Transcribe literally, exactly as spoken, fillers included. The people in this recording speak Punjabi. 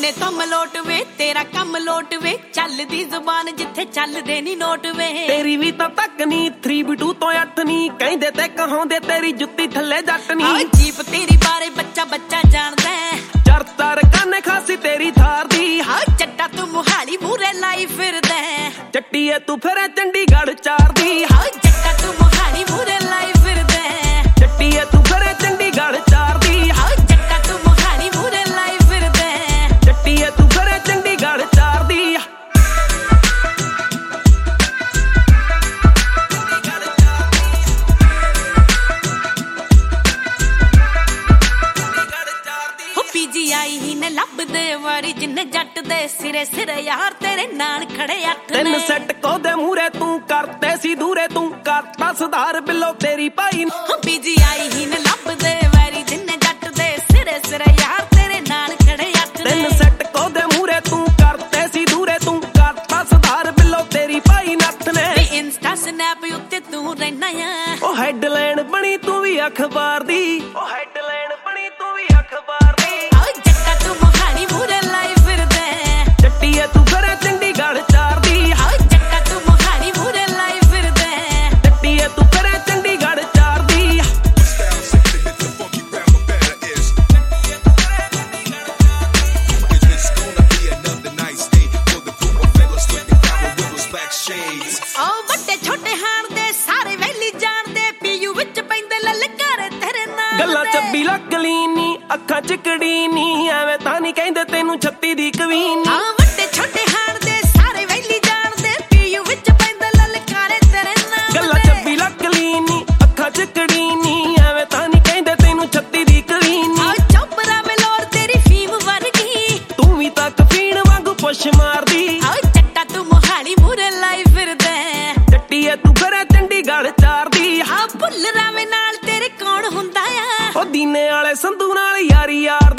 ਇੰਨੇ ਤੋਂ ਮਲੋਟ ਵੇ ਤੇਰਾ ਕੰਮ ਲੋਟ ਵੇ ਚੱਲਦੀ ਜ਼ੁਬਾਨ ਜਿੱਥੇ ਚੱਲਦੇ ਨੀ ਨੋਟ ਵੇ ਤੇਰੀ ਵੀ ਤਾਂ ਤੱਕ ਨੀ ਥ੍ਰੀ ਬੀ ਟੂ ਤੋਂ ਅੱਠ ਨੀ ਕਹਿੰਦੇ ਤੇ ਕਹਾਉਂਦੇ ਤੇਰੀ ਜੁੱਤੀ ਥੱਲੇ ਜੱਟ ਨੀ ਆ ਜੀਪ ਤੇਰੀ ਬਾਰੇ ਬੱਚਾ ਬੱਚਾ ਜਾਣਦਾ ਚਰਤਰ ਕੰਨ ਖਾਸੀ ਤੇਰੀ ਥਾਰ ਦੀ ਹਾਂ ਚੱਟਾ ਤੂੰ ਮੁਹਾਲੀ ਮੂਰੇ ਲਾਈ ਫਿਰਦਾ ਚੱਟੀਏ ਤੂੰ ਫਿਰ ਚੰਡੀਗੜ੍ਹ ਚਾਰ ਦੀ ਹਾਂ ਚੱਟਾ ਤੂੰ ਮੁਹਾਲੀ ਮੂਰੇ ਲਾਈ ਫਿਰਦਾ ਚੱਟੀਏ ਤੂੰ ਫਿਰ ਚੰਡੀਗੜ੍ਹ ਚਾਰ ਦੀ ਹਾਂ ਚੱਟਾ ਤੂੰ ਮੁਹਾਲੀ ਮੂਰੇ ਲਾਈ ਫਿਰਦਾ ਚੱਟੀਏ ਤੂੰ ਫਿਰ ਚੰਡੀਗੜ੍ਹ ਚਾਰ ਦੀ ਪੀਜੀ ਆਈ ਹੀ ਨੇ ਲੱਭਦੇ ਵਾਰੀ ਜਿੰਨੇ ਜੱਟ ਦੇ ਸਿਰੇ ਸਿਰੇ ਯਾਰ ਤੇਰੇ ਨਾਲ ਖੜੇ ਅੱਠ ਨੇ ਤਿੰਨ ਸੈੱਟ ਕੋਦੇ ਮੂਰੇ ਤੂੰ ਕਰਤੇ ਸੀ ਦੂਰੇ ਤੂੰ ਕਰਤਾ ਸੁਧਾਰ ਬਿੱਲੋ ਤੇਰੀ ਭਾਈ ਪੀਜੀ ਆਈ ਹੀ ਨੇ ਲੱਭਦੇ ਵਾਰੀ ਜਿੰਨੇ ਜੱਟ ਦੇ ਸਿਰੇ ਸਿਰੇ ਯਾਰ ਤੇਰੇ ਨਾਲ ਖੜੇ ਅੱਠ ਨੇ ਤਿੰਨ ਸੈੱਟ ਕੋਦੇ ਮੂਰੇ ਤੂੰ ਕਰਤੇ ਸੀ ਦੂਰੇ ਤੂੰ ਕਰਤਾ ਸੁਧਾਰ ਬਿੱਲੋ ਤੇਰੀ ਭਾਈ ਨੱਥ ਨੇ ਇੰਸਟਾ ਸਨੈਪ ਉੱਤੇ ਤੂੰ ਰਹਿਣਾ ਆ ਉਹ ਹੈਡਲਾਈਨ ਬਣੀ ਤੂੰ ਵੀ ਅਖਬਾਰ ਦੀ ਉਹ ਹੈਡਲਾਈਨ ਬਣੀ ਤੂੰ ਵੀ ਅਖਬਾਰ ਦੀ ਜੱਟਾ ਤੂੰ ਮੁਹਾਲੀ ਮੂਰੇ ਲਾਈ ਫਿਰਦਾ ਚੱਟੀਏ ਤੂੰ ਫਿਰ ਚੰਡੀਗੜ੍ਹ ਚਾਰ ਦੀ ਜੱਟਾ ਤੂੰ ਮੁਹਾਲੀ ਮੂਰੇ ਲਾਈ ਫਿਰਦਾ ਚੱਟੀਏ ਤੂੰ ਫਿਰ ਚੰਡੀਗੜ੍ਹ ਚਾਰ ਦੀ ਓ ਵੱਡੇ ਛੋਟੇ ਹਾਣ ਦੇ ਸਾਰੇ ਵੈਲੀ ਜਾਣਦੇ ਪੀਯੂ ਵਿੱਚ ਪੈਂਦੇ ਲਲਕਾਰੇ ਤੇਰੇ ਨਾਲ ਗੱਲਾਂ ਚੱਬੀ ਲੱਗ ਲੀਨੀ ਅੱਖਾਂ ਚ ਕੜੀ ਨੀ ਐਵੇਂ ਤਾਂ ਨਹੀਂ ਕਹਿੰਦੇ ਤੈਨੂੰ ਛੱਤੀ ਦੀ ਕਵੀਨੀ ਆ ਵੱਡੇ ਛੋਟੇ ਹਾਣ ਦੇ ਸਾਰੇ ਵੈਲੀ ਜਾਣਦੇ ਪੀਯੂ ਵਿੱਚ ਪੈਂਦੇ ਲਲਕਾਰੇ ਤੇਰੇ ਨਾਲ ਗੱਲਾਂ ਚੱਬੀ ਲੱਗ ਲੀਨੀ ਅੱਖਾਂ ਚ ਕੜੀ ਨੀ ਐਵੇਂ ਤਾਂ ਨਹੀਂ ਕਹਿੰਦੇ ਤੈਨੂੰ ਛੱਤੀ ਦੀ ਕਵੀਨੀ ਆ ਚੋਪਰਾ ਮਲੋਰ ਤੇਰੀ ਫੀਮ ਵਰਗੀ ਤੂੰ ਵੀ ਤਾਂ ਕਫੀਣ ਵਾਂਗੂ ਪੁੱਛ ਮਾਰਦੀ ਆ ਚੱਟਾ ਤੂੰ ਮੁਹਾਲੀ ਮੂਰੇ ਲਾਈ ਫਿਰਦਾ ਚੱਟੀਏ ਤੂੰ ਫਿਰ ਚੰਡੀਗੜ੍ਹ ਚਾਰ ਦੀ ਆ ਭੁੱਲ ਰਾਵੇਂ ਨਾਲ ਤੇਰੇ ਕੌਣ ਹੁੰਦਾ ਆ ਉਹ ਦੀਨੇ ਵਾਲੇ ਸੰਧੂ ਨਾਲ ਯਾਰੀ ਯਾਰ